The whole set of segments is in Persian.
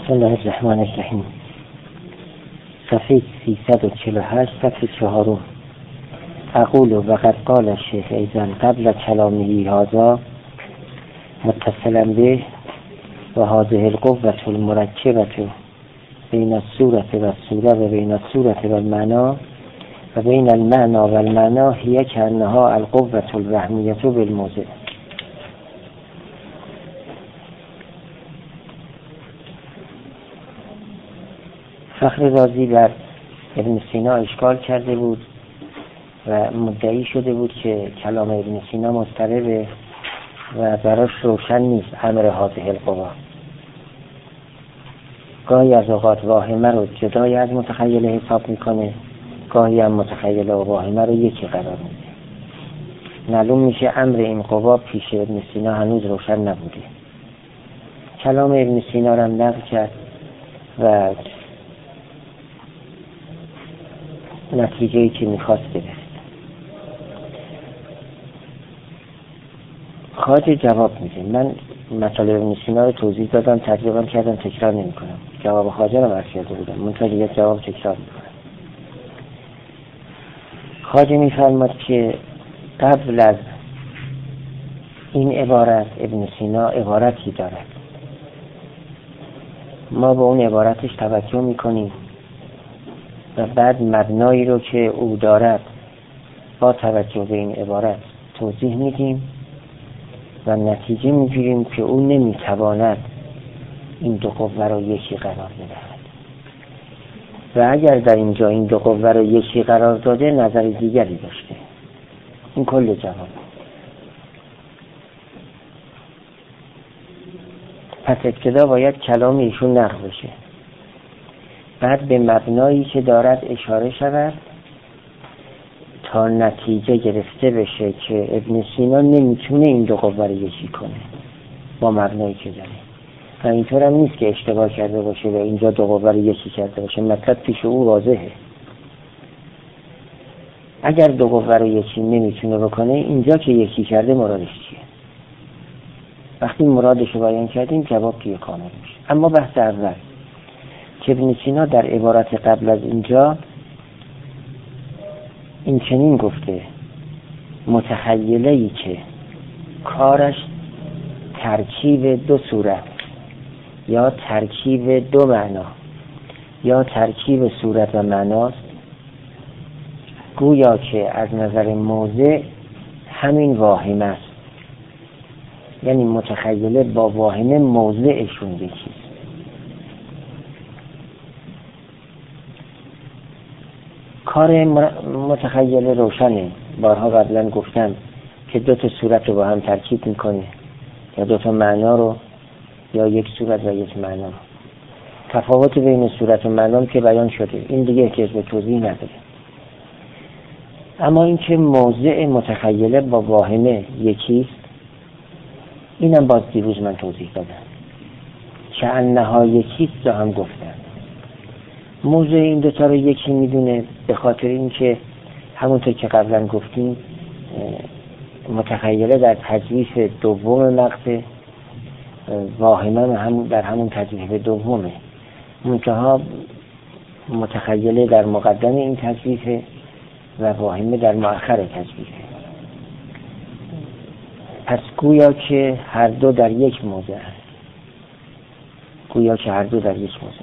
بسم الله الرحمن الرحیم. صفحه 348 صفحه 4. اقول وقد قال الشیخ ایضا قبل کلامه هذا متصلا به و هذه القوة المرکبة بین الصورة والصورة و بین الصورة والمعنى و بین المعنى والمعنى هي كأنها القوة الوهمیة بالموضع. فخر رازی بر ابن سینا اشکال کرده بود و مدعی شده بود که کلام ابن سینا مضطربه و براش روشن نیست امر هذه القوا. گاهی از اوقات واهمه رو جدای از متخیله حساب میکنه، گاهی هم متخیله و واهمه رو یکی قرار میده. معلوم میشه امر این قوا پیش ابن سینا هنوز روشن نبوده. کلام ابن سینا رو هم نقل کرد و نتیجه‌ای که میخواست گرفت. خواجه جواب میده. من مطالب ابن سینا رو توضیح دادم، تجربه کردم، تکرار نمی کنم. جواب خواجه رو عرض کرده بودم، منتها دیگه جواب تکرار میکنم. خواجه میفرماد که قبل از این عبارت ابن سینا عبارتی دارد، ما به اون عبارتش توجه میکنیم و بعد مبنایی رو که او دارد با توجه به این عبارت توضیح میدیم و نتیجه میگیریم که او نمیتواند این دو قوه رو یکی قرار بدهد و اگر در اینجا این دو قوه رو یکی قرار داده نظر دیگری داشته. این کل جواب. پس ابتدا باید کلام ایشون نقل بشه، بعد به مبنایی که دارد اشاره شود تا نتیجه گرفته بشه که ابن سینا نمیتونه این دو قوه رو یکی کنه با مبنایی که داره. و اینطور هم نیست که اشتباه کرده باشه و اینجا دو قوه رو یکی کرده باشه. مطلب پیش او واضحه. اگر دو قوه رو یکی نمیتونه بکنه، اینجا که یکی کرده مرادش چیه؟ وقتی مرادش رو بیان کردیم جواب توی کامل میشه. اما بحث اول که ابن سینا در عبارت قبل از اینجا این چنین گفته: متخیله‌ای که کارش ترکیب دو صورت یا ترکیب دو معنا یا ترکیب صورت و معناست، گویا که از نظر موضع همین واهمه است. یعنی متخیله با واهمه موضعشون یکیست. کار متخیله روشنه. بارها قبلا گفتم که دو تا صورت رو با هم ترکیب میکنه یا دو تا معنا رو یا یک صورت و یک معنا. تفاوت بین صورت و معنا که بیان شده، این دیگه احتیاج به توضیح نداره. اما اینکه موضع متخیله با واهمه یکیست، اینم باز دیروز من توضیح دادم که انها یکیست رو هم گفتم. موضع این دوتا رو یکی میدونه به خاطر اینکه همونطور که قبلا گفتیم متخیله در تجویف دوم مقطع، واهمه هم در همون تجویف دومه، منتها متخیله در مقدم این تجویف و واهمه در مؤخر تجویف. پس گویا که هر دو در یک موضع هست. گویا که هر دو در یک موضع.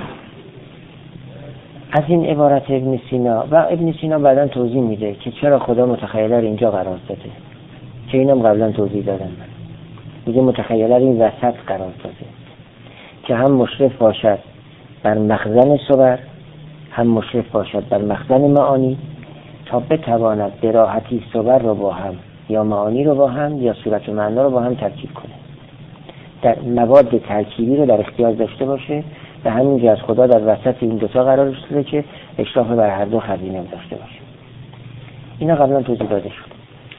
از این عبارت ابن سینا و ابن سینا بعداً توضیح میده که چرا خدا متخیله رو اینجا قرار داده، که اینم قبلا توضیح دادم. میگه متخیله رو این وسط قرار داده که هم مشرف باشد بر مخزن صور، هم مشرف باشد بر مخزن معانی، تا بتواند به راحتی صور رو با هم یا معانی رو با هم یا صورت و معنا رو با هم ترکیب کنه، در مواد ترکیبی رو در اختیار داشته باشه و همینجا از خدا در وسط این دوتا قرار شده که اشراف بر هر دو خزینه داشته باشه. اینا قبلا توضیح داده شد.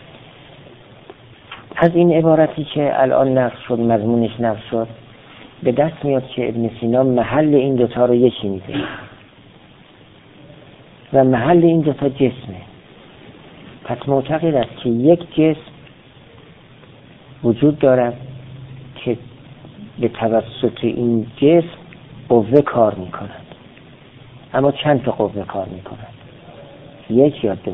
از این عبارتی که الان نقل شد، مضمونش نقل شد، به دست میاد که ابن سینا محل این دوتا رو یکی میده و محل این دوتا جسمه. پس معتقد است که یک جسم وجود دارد که به توسط این جسم قوه کار میکنند. اما چند تا قوه کار میکنند؟ یک یا دو؟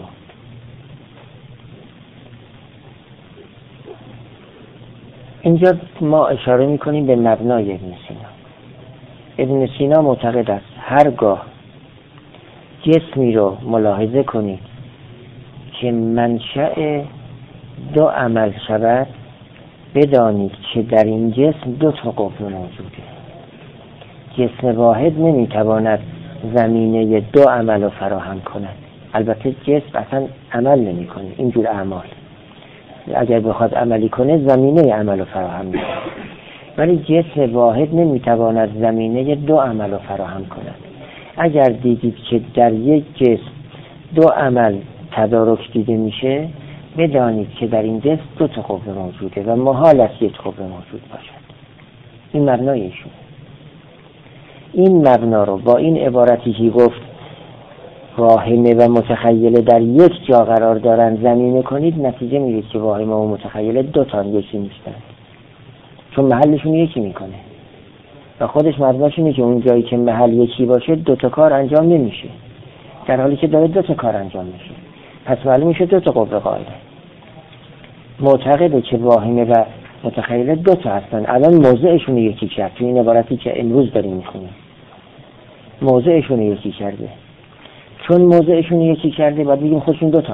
اینجا ما اشاره میکنیم به مبنای ابن سینا. ابن سینا معتقد است هرگاه جسمی رو ملاحظه کنید که منشأ دو عمل شود، بدانید که در این جسم دو تا قوه موجوده. جسم واحد نمیتواند زمینه دو عمل رو فراهم کند. البته جسم اصلا عمل نمی کنه اینجور اعمال، اگر بخواد عملی کنه زمینه عمل رو فراهم میکنه، ولی جسم واحد نمیتواند زمینه دو عمل رو فراهم کند. اگر دیدید که در یک جسم دو عمل تدارک دیده میشه، بدانید که در این جسم دو تا قوه موجوده و محال است یک قوه موجود باشد. این مبنای ایشون. این مبنا رو با این عبارتی که گفت واهمه و متخیله در یک جا قرار دارن زمینه کنید، نتیجه میگید که واهمه و متخیله دو تا یکی نیستن، چون محلشون یکی میکنه و خودش مبناش اینه که اون جایی که محل یکی باشه دو تا کار انجام نمیشه، در حالی که داره دو تا کار انجام میشه. پس معلوم میشه دو تا قوه قائله. معتقده که واهمه و متخیله دو تا هستن. الان موضعشون یکی کرد تو این عبارتی که امروز داریم میخونیم. موضعشون یکی کرده. چون موضعشون یکی کرده باید بگیم خودشون دو تا.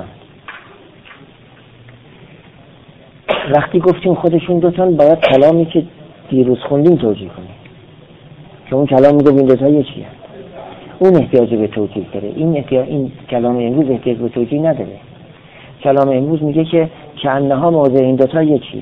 وقتی گفتیم خودشون دو تا باید کلامی که دیروز خوندیم توجیه کنیم، که اون کلام میگه این دو تا یکیه. اون احتیاج به توجیه داره. این کلام امروز احتیاج به توجیه نداره. کلام امروز میگه که انها موضع این دوتا یکیه.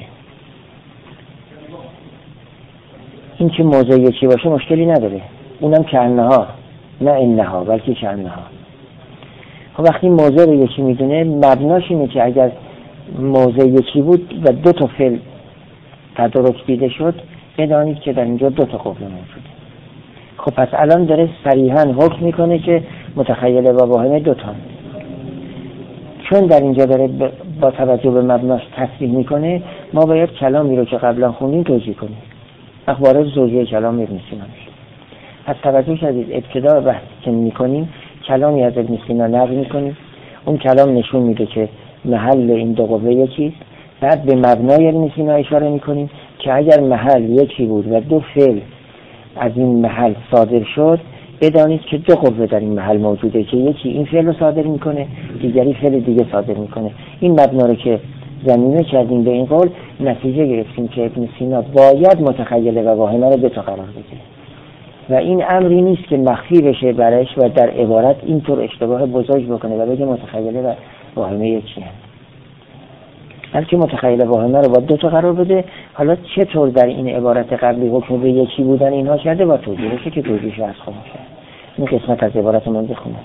این که موضع یکی باشه مشکلی نداره، اونم که انها، نه انها بلکه که انها. خب وقتی موضع رو یکی میدونه، مبناش اینه که اگر موضع یکی بود و دو تا فعل تدارک دیده شد، بدانید که در اینجا دو تا قوه موجوده. خب پس الان داره صریحاً حکم میکنه که متخیله و واهمه دو تا. چون در اینجا داره با توجه به مبناش تصریح میکنه، ما باید کلامی رو که قبلا خوندیم توجیه کنیم. وارد توجیه کلام ابن سینا میشه. پس توجه کردید ابتدا بحث که میکنیم کلامی از ابن سینا نقل میکنیم، اون کلام نشون میده که محل این دو قوه یکیست. بعد به مبنای ابن سینا اشاره میکنیم که اگر محل یکی بود و دو فعل از این محل صادر شد، بدانید که دو قوه در این محل موجوده که یکی این فعل رو صادر میکنه، دیگری فعل دیگه صادر میکنه. این مبنا رو که زمینه کردیم به این قول، نتیجه گرفتیم که ابن سینا باید متخیله و واهمه رو دو تا قرار بده و این امری نیست که مخفی بشه برایش و در عبارت اینطور اشتباه بزرگ بکنه و بگه متخیله و واهمه یکی هست، بلکه متخیله واهمه رو با دو تا قرار بده. حالا چطور در این عبارت قبلی حکم به یکی بودن اینها کرده با توضیحشه که توضیحش از خواهم کرد. این قسمت از عبارت من بخونم.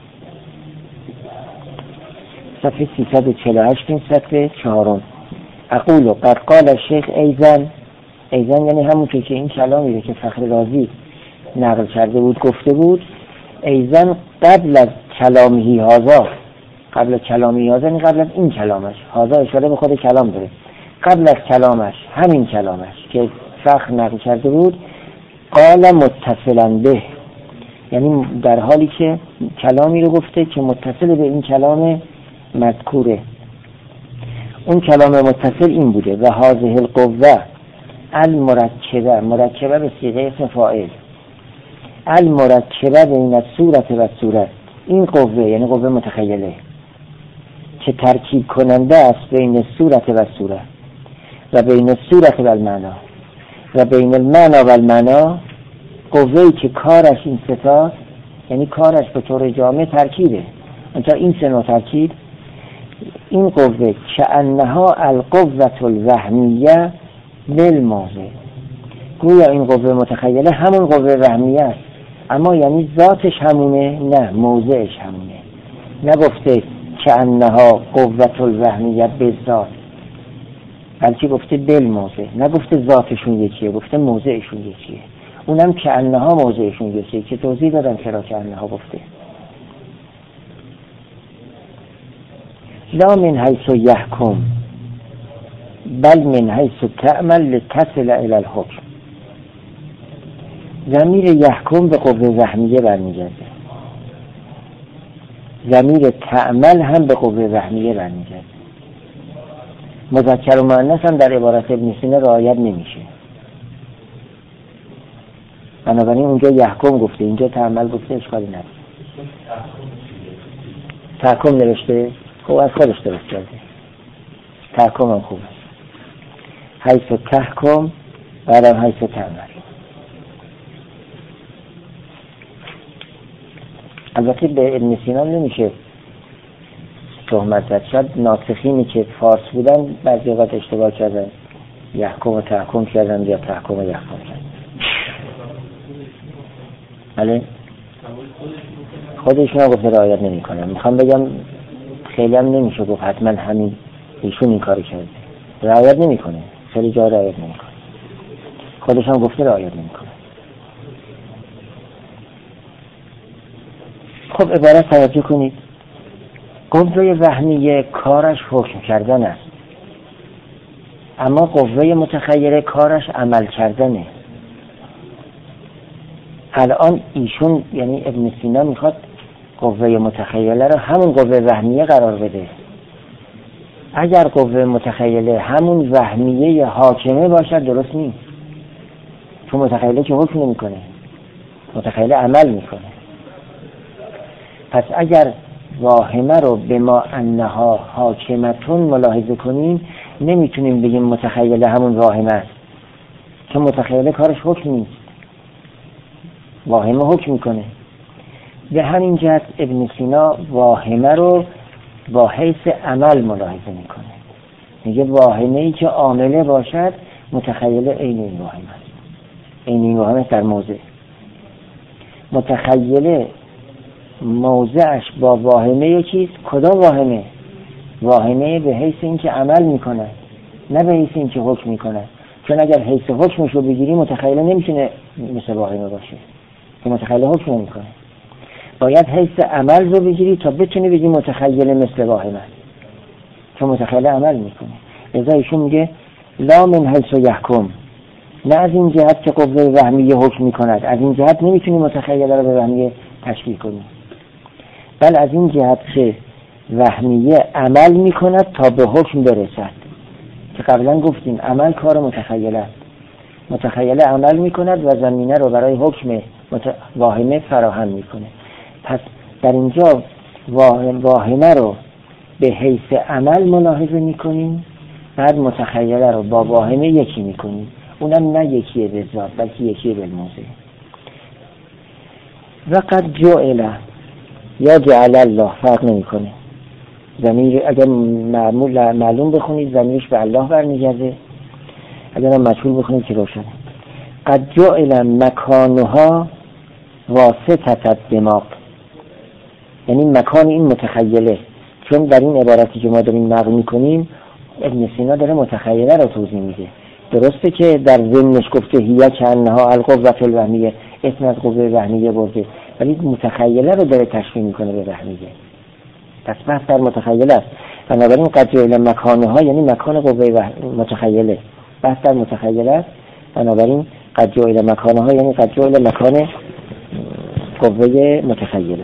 صفحه 348 این صفحه 4. اقول قد قال الشیخ ایزن یعنی همونطور که این کلامی رو که فخر رازی نقل کرده بود گفته بود، ایزن قبل از کلامی هذا، قبل از کلامی هذا یعنی قبل از این کلامش، هذا اشاره به خود کلام داره، قبل از کلامش، همین کلامش که فخر نقل کرده بود، قال متصلا به، یعنی در حالی که کلامی رو گفته که متصل به این کلام مذکوره. اون کلام متصل این بوده: و هذه القوه المرکبه، مرکبه به صیغه اسم فاعل، المرکبه بین الصورت و الصورت، این قوه یعنی قوه متخیله که ترکیب کننده است بین صورت و صورت و بین صورت و المعنا و بین المعنا و المعنا، قوه‌ای که کارش این ستاست، یعنی کارش به طور جامع ترکیبه. انتا این سه نوع ترکیب، این قوه که انها القوة الوهمیه بالموضع، گویا این قوه متخیله همون قوه وهمیه است، اما یعنی ذاتش همونه، نه موضعش همونه. نگفته که انها قوة الوهمیه بالذات، بلکه گفته بالموضع. نگفته ذاتشون یکیه، گفته موضعشون یکیه. اونم که انها موضعشون یکیه که توضیح دادم چرا که انها گفته. لا من حیث یحکم بل من حیث تعمل لتصل الى الحکم. ضمیر یحکم به قوه وهمیه برمیگرده، ضمیر تعمل هم به قوه وهمیه برمیگرده. مذکر و مؤنث هم در عبارت ابن سینا رعایت نمیشه. بنابراین اونجا یحکم گفته، اینجا تعمل گفته، اشکالی نداره. تحکم نوشته، خب از خودش درست کرده. تحکم هم خوبه، حیث تحکم بعدم حیث تعمل. البته به ابن سینا نمیشه تهمت زد، شاید ناسخینی که فارس بودن بعضی وقت اشتباه کردن، یحکم و تحکم کردن یا تحکم و یحکم کردن. بله خودشون گفته رعایت نمی کنم. میخوام بگم خیلی هم نمیشه گفت حتما همین ایشون این کاری کرده، رعایت نمی کنه، خیلی جا رعایت نمی کنه، خودشون گفته رعایت نمی کنه. خب عبارت توجه کنید، قوه وهمیه کارش حکم کردن است، اما قوه متخیله کارش عمل کردنه. الان ایشون یعنی ابن سینا میخواد قوه متخیله رو همون قوه وهمیه قرار بده. اگر قوه متخیله همون وهمیه حاکمه باشد درست نیست، چون متخیله که حکم نمیکنه، متخیله عمل میکنه. پس اگر واهمه رو به ما انها حاکمتون ملاحظه کنیم، نمیتونیم بگیم متخیله همون واهمه است، چون متخیله کارش حکم نیست، واهمه حکم میکنه. به همین جهت ابن سینا واهمه رو با حیث عمل ملاحظه میکنه، میگه واهمه ای که عامله باشد متخیله عین این واهمه است، عین این واهمه در موضع. متخیله موضعش با واهمه یکیست. کدام واهمه؟ واهمه به حیث این که عمل میکنه، نه به حیث این که حکم میکنه. چون اگر حیث حکمش رو بگیری متخیله نمیتونه مثل واهمه باشه، که متخیله حکم نمیکنه. باید حیث عمل رو بگیری تا بتونی بگی متخیله مثل واهمه، چون متخیله عمل میکنه. لذا ایشون میگه لا من حیث یحکم، نه از این جهت که قوه وهمیه حکم میکند، از این جهت نمیتونی متخیله رو به وهمیه تشبیه کنی، بل از این جهت که وهمیه عمل میکند تا به حکم برسد، که قبلا گفتیم عمل کار متخیله است. متخیله عمل میکند و زمینه رو برای حکم واهمه فراهم میکنه. پس در اینجا واهمه رو به حیث عمل ملاحظه میکنیم، بعد متخیله رو با واهمه یکی میکنیم، اونم نه یکیه به ذات بلکه یکیه به موضع. و قد جعل یا جعل الله فرق نمیکنه. ضمیر اگر معلوم بخونید ضمیرش به الله برمیگرده، اگر هم مجهول بخونید که روشنه. قد جعل مکانها واسطه الدماغ، یعنی مکان این متخیله. چون در این عبارتی که ما داریم نقل میکنیم ابن سینا داره متخیله رو توضیح میده. درسته که در ضمنش گفته هیه که انها القوة الوهمیه، اسم از قوه وهمیه برده، ولی متخیله رو داره تشبیه میکنه به وهمیه. پس بحث در متخیله است. بنابراین قد جعل مکانها یعنی مکان قوه متخیله، بحث در متخیله است. بنابراین قد جعل مکانها یعنی قد جعل مکان قوه متخیله.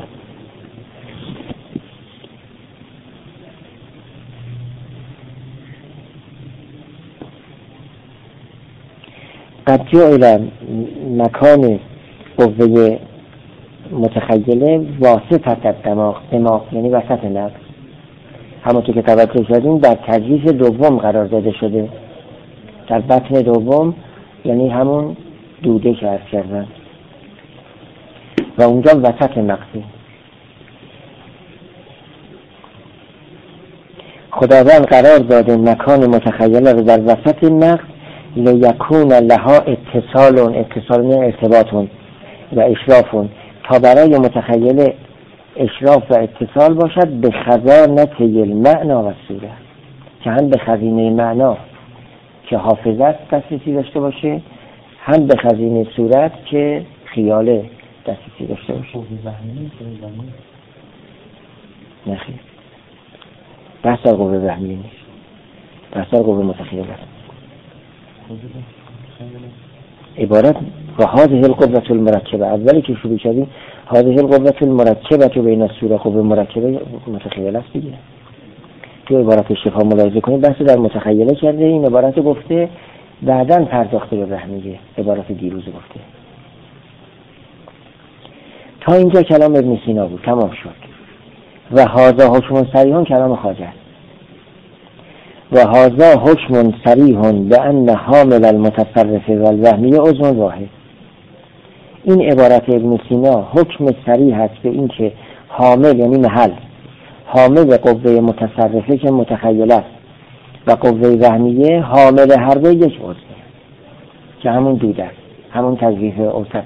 قد جعل مکان قوه متخیله واسطه الدماغ، دماغ یعنی وسط نفس، همونطور که توجه کردیم در تجویز دوم قرار داده شده، در بطن دوم یعنی همون دوده که عرض کردن و اونجا وسط نقصی. خداوند قرار داده مکان متخیله رو در وسط نقص لیکون لها اتصال ارتباط و اشراف، تا برای متخیل اشراف و اتصال باشد به خزانه المعنا و صورت، که هم به خزینه معنا که حافظت دسترسی داشته باشه، هم به خزینه صورت که خیال دسترسی داشته باشه. نخیر، بحث قوه وهمیه نیست، بحث قوه متخیله است. عبارت و هذه القوة المرکبه، اولی که شروع کردیم هذه القوة المرکبه بین الصوره، قوه مرکبه متخیله است دیگه. تو عبارت شفا ملاحظه کنید بحث در متخیله کرده، این عبارت گفته، بعداً پرداخته به وهمیه، عبارت دیروز گفته. تا اینجا کلام ابن سینا بود، تمام شد. و هذا حکم صریح کلام خواجه است. و هذا حکم صریح بأن حامل المتصرف والوهمی عضو واحد. این عبارت ابن سینا حکم صریح است به این که حامل یعنی محل، حامل قوه متصرفه که متخیل است و قوه وهمیه حامل هر دو یک عضو که همون دود است، همون تضعیف اوسطه.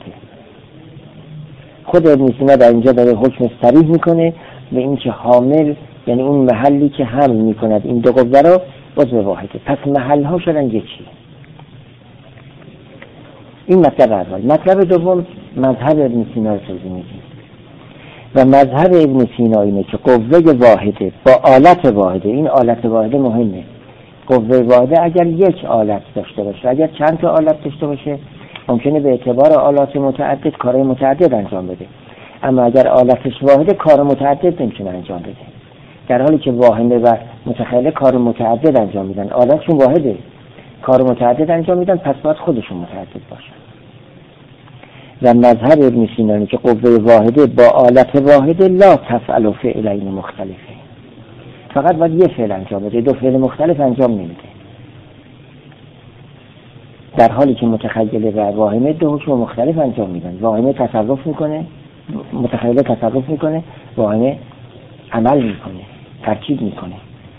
خود ابن سینا در اینجا داره حکم صریح میکنه به این که حامل یعنی اون محلی که حمل میکند این دو قوه را عضو واحده. پس محل ها شدن یکی. این مطلب اول. مطلب دوم مذهب ابن سینا رو توضیح میدیم و مذهب ابن سینا اینه که قوه واحده با آلت واحده، این آلت واحده مهمه. قوه واحده اگر یک آلت داشته باشه، اگر چند تا آلت داشته باشه ممکنه به اعتبار آلات متعدد کارهای متعدد انجام بده، اما اگر آلتش واحده کار متعدد نمیتونه انجام بده. در حالی که واهمه و متخیله کار متعدد انجام میدن، آلتشون واحده کار متعدد انجام میدن، پس باید خودشون متعدد باشن. و مذهب ابن سینا که قوه واحده با آلت واحده لا تفعل فعلین مختلفه، فقط باید یه فعل انجام بده، دو فعل مختلف انجام نمیده. در حالی که متخیله و واهمه دو حکم مختلف انجام میدن. واهمه تصرف میکنه، متخیله تصرف میکنه، واهمه عمل میکنه، ترکیب میکنه.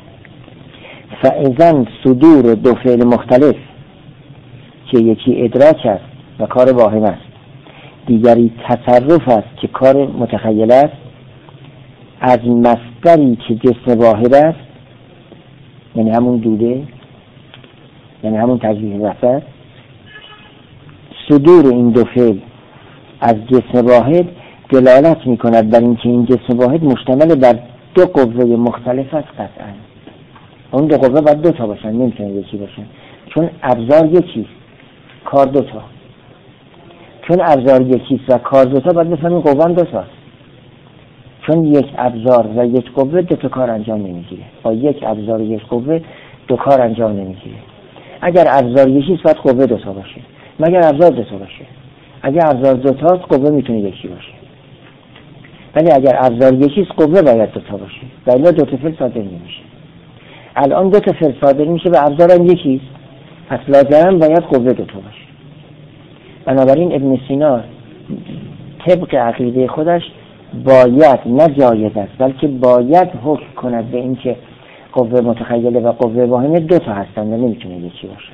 فاذا صدور دو فعل مختلف که یکی ادراک است و کار واهمه است، دیگری تصرف است که کار متخیله است، از مصدری که جسم واحد است، یعنی همون دوده، یعنی همون تجویز وسط، صدور این دو فعل از جسم واحد دلالت می کند بر اینکه این جسم واحد مشتمل بر دو قوه مختلف است. قطعا اون دو قوه باید دو تا باشن، نمیتونه یکی باشن، چون ابزار یکیست کار دو تا. چون ابزار یکیست و کار دو تا، باید بفهمیم قوه هم دو تاست. چون یک ابزار و یک قوه دو تا کار انجام نمیگیره، با یک ابزار و یک قوه دو کار انجام نمیگیره. اگر ابزار یکیست باید قوه دو تا باشه، مگر ابزار دو تا باشه. اگر ابزار دو تاست قوه میتونه یکی باشه، ولی اگر ابزار یکیست قوه باید دو تا باشه، ولی دو تا فعل صادر نمیشه. الان دو تا فعل صادر میشه و ابزار هم یکیست، پس لازم باید قوه دو تا باشه. بنابراین ابن سینا طبق عقیده خودش باید، نه جایز است، بلکه باید حکم کند به این که قوه متخیله و قوه واهمه دو تا هستند و نمیتونه یکی باشه.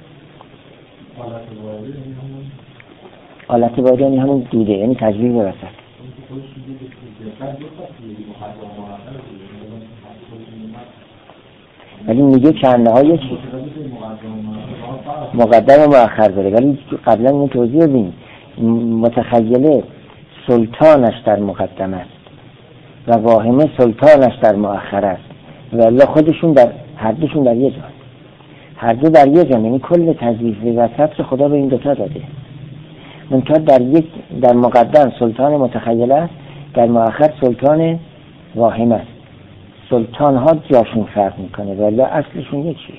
آلت واحده یعنی همون دوده، یعنی تجویز وسط. ولی میگه چند ها یکی مقدم و مؤخر داره، ولی قبلا این توضیح دادیم متخیله سلطانش در مقدم است و واهمه سلطانش در مؤخر است، ولی خودشون در هر دوشون در یه جا، هر دو در یه جا، یعنی کل تجویز وسط رو خدا به این دوتا داده. منتها در مقدم سلطان متخیله است، در مؤخر سلطان واهمه است. سلطان ها جاشون فرق میکنه ولی اصلشون یکیه.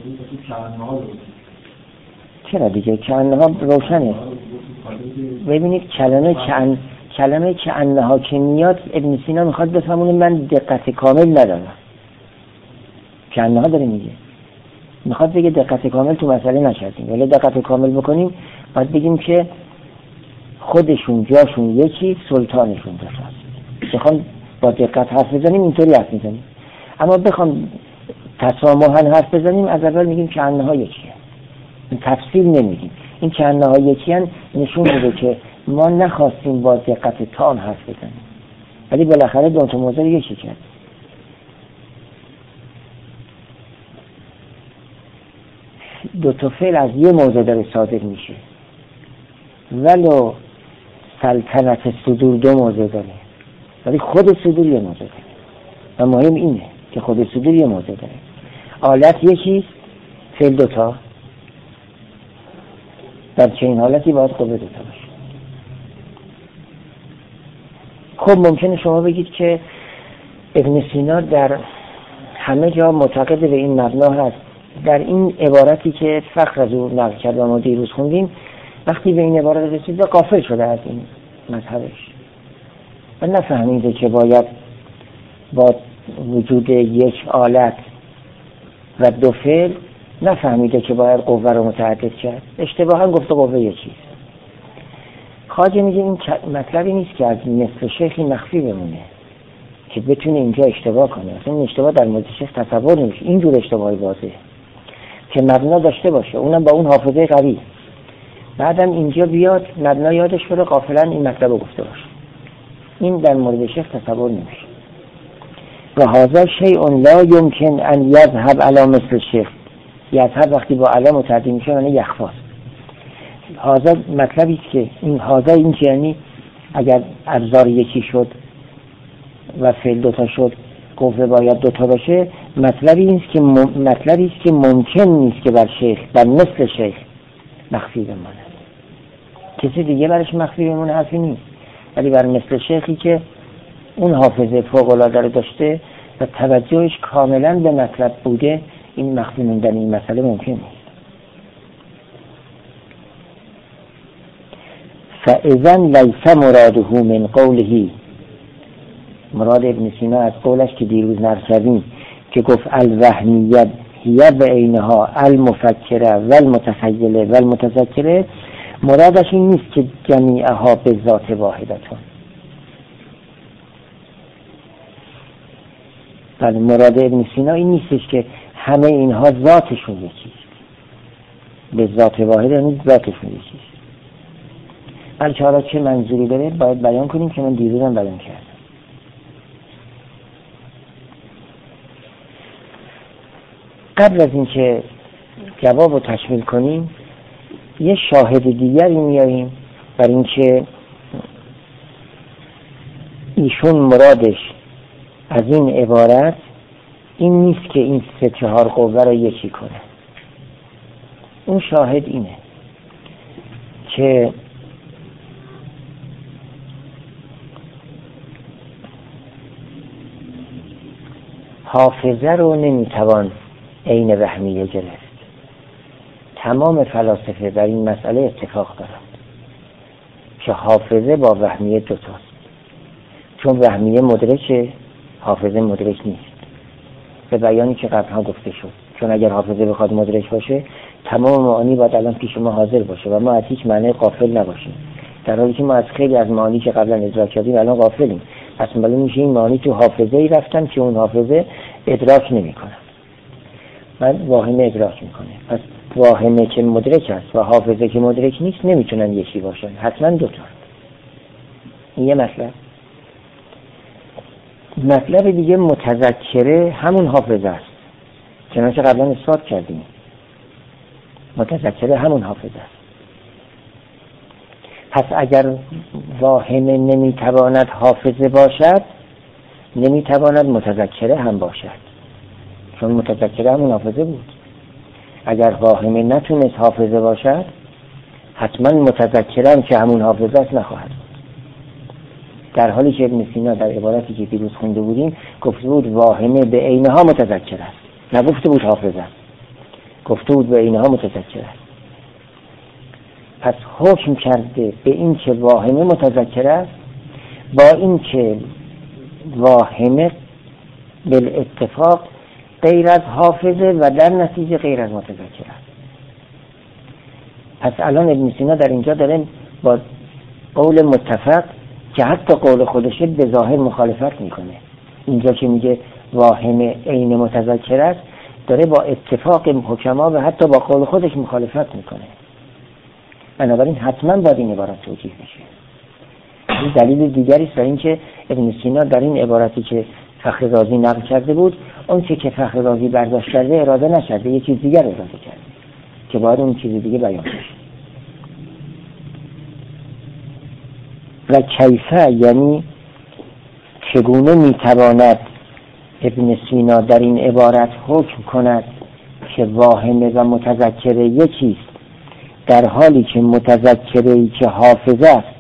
چرا دیگه؟ کأنها روشنه. ببینید کلمه کأنها که میاد ابن سینا میخواد بفهمونه من دقت کامل ندارم. کأنها داره میگه، میخواد بگه دقت کامل تو مسئله نکردیم، ولی دقت کامل بکنیم باید بگیم که خودشون جاشون یکی، سلطانشون دوتاست. بخوام با دقت حرف بزنیم اینطوری حرف میزنیم، اما بخوام تسامحاً حرف بزنیم از اول میگیم کأنها یکیه، تفصیل نمیدیم. این کأنها یکیان نشون میده که ما نخواستیم با دقت تام حرف بزنیم، ولی بالاخره دو تا موضوع یکی کرد. دو تا فعل از یه موضوع داره صادر میشه، ولو سلطنت صدور دو موضوع داره، ولی خود صدور یه موضوع داره و مهم اینه که خود صدور یه موضوع داره. آلت یکیست، فعل دوتا. در چنین حالتی باید قوه دوتا باشه. خب ممکنه شما بگید که ابن سینا در همه جا معتقد به این مبنا هست. در این عبارتی که فخر از او نقل کرد و ما دیروز خوندیم، وقتی به این عبارت رسید غافل شده از این مذهبش و نفهمیده که باید با وجود یک آلت و دو فعل، نفهمیده که باید قوه رو متعدد کرد، اشتباها گفته قوه یکیست. خواجه میگه این مطلبی نیست که از مثل شیخی مخفی بمونه که بتونه اینجا اشتباه کنه. اصلا این اشتباه در مورد شیخ تصور نمیشه. اینجور اشتباهی واضحه که مبنا داشته باشه، اونم با اون حافظه قوی، بعدم اینجا بیاد مبنا یادش بره غافلا این مطلب رو گفته باشه. این در مورد شیخ تصور نمیشه. و هذا شیء لا يمكن ان يذهب على مثل شیخ. یذهب وقتی با علم متعدی میشه یعنی یخفاست. هذا مطلبی که این هذا این که یعنی اگر ابزار یکی شد و فعل دوتا شد قوه باید دوتا باشه، مطلبی است که ممکن نیست که بر شیخ، بر مثل شیخ مخفی بماند. کسی دیگه برش مخفی بمونه حرفی نیست، ولی بر مثل شیخی که اون حافظه فوق العاده رو داشته و توجهش کاملا به مطلب بوده، این مخفی موندن این مسئله ممکن نیست. فاذا ليس مراده من قوله، مراد ابن سینا از قولش که دیروز نقل کردیم که گفت الوهمیت هی بعینها المفکره و المتخیله و المتذکره، مرادش این نیست که جمیعها به ذات واحدتون. بله، مراد ابن سینا این نیستش که همه اینها ذاتشون یکیست، به ذات واحد یعنی ذاتشون یکیست. بلکه حالا چه منظوری داره باید بیان کنیم که من دیروزم بیان کردم. قبل از اینکه جواب رو تشمیل کنیم یه شاهد دیگری میاریم بر اینکه ایشون مرادش از این عبارت این نیست که این 3-4 قوه رو یکی کنه. اون شاهد اینه که حافظه رو نمیتوان عین وهمیه گرفت. تمام فلاسفه در این مسئله اتفاق دارند که حافظه با وهمیه دوتاست، چون وهمیه مدرکه، حافظه مدرک نیست، به بیانی که قبلا گفته شد. چون اگر حافظه بخواد مدرک باشه تمام معانی باید الان پیش ما حاضر باشه و ما از هیچ معنی غافل نباشیم، در حالی که ما از خیلی از معانی که قبلا ادراک کردیم الان غافلیم. پس معلوم میشه این معانی تو حافظه ای رفتن که اون حافظه ادراک نمیکنه، من واهمه ادراک میکنه. پس واهمه که مدرک است و حافظه که مدرک نیست نمیتونن یکی باشن، حتما دوتا. این یه مطلب دیگه متذکره همون حافظه است، چنانچه قبلا اثبات کردیم. متذکره همون حافظه است. پس اگر واهمه نمیتواند حافظه باشد نمیتواند متذکره هم باشد، چون متذکره همون حافظه بود. اگر واهمه نتونست حافظه باشد حتما متذکره هم که همون حافظه است نخواهد بود. در حالی که ابن سینا در عبارتی که دیروز خونده بودیم گفته بود واهمه به عینها متذکره است، نگفته بود حافظه است، گفته بود به عینها متذکره است. پس حکم کرده به این که واهمه متذکره است با این که واهمه بالاتفاق غیر از حافظه و در نتیجه غیر از متذکره است. پس الان ابن سینا در اینجا داره با قول متفق که حتی قول خودشه به ظاهر مخالفت میکنه. اینجا که میگه واهمه عین متذکره است داره با اتفاق حکما و حتی با قول خودش مخالفت میکنه. بنابراین حتما باید این عبارت توجیه بشه. این دلیل دیگری است برای اینکه ابن سینا در این عبارتی که فخر رازی نقل کرده بود اون که فخر رازی برداشت کرده اراده نشده، یه چیز دیگر اراده کرده که باید اون چیز دیگه بیان بشه. و کیفه یعنی چگونه میتواند ابن سینا در این عبارت حکم کند که واهمه و متذکره یکیست در حالی که متذکره‌ای که حافظ است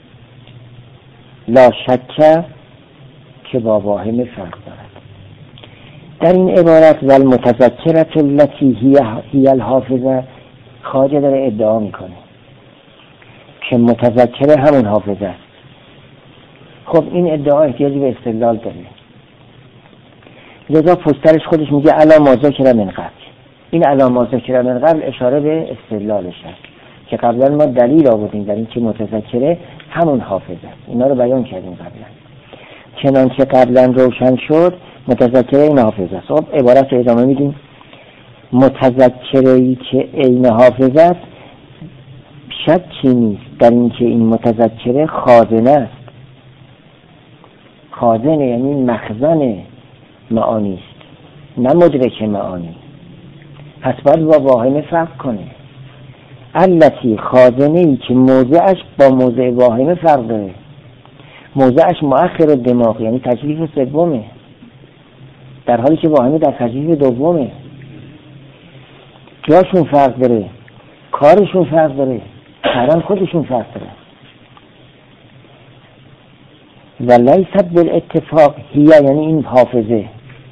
لا شک که با واهم فرق دارد. در این عبارت و المتذکرة التي هی الحافظه خواجه داره ادعا میکنه که متذکره همون حافظ است. خب این ادعا احتیاجی به استدلال داره، لذا پشترش خودش میگه الا ما ذکر من قبل. این الا ما ذکر من قبل اشاره به استدلالش است که قبلا ما دلیل آوردیم در این که متذکره همون حافظ است. اینا رو بیان کردیم قبلا. چنانچه قبلا روشن شد متذکره این حافظ است. خب عبارت رو ادامه میدیم. متذکره‌ای که عین حافظ است شکی نیست در این که این متذکره خازنه است. خازنه یعنی مخزن معانی است، نه مدرک معانی. پس باید با واهمه فرق کنه. التی خازنه‌ای که موضعش با موضع واهمه فرق داره. موضعش مؤخر دماغ یعنی تکلیف سومه، در حالی که واهمه در تکلیف دومه. جاشون فرق داره، کارشون فرق داره، هران خودشون فرق داره. و لیست بالاتفاق هی یعنی این حافظه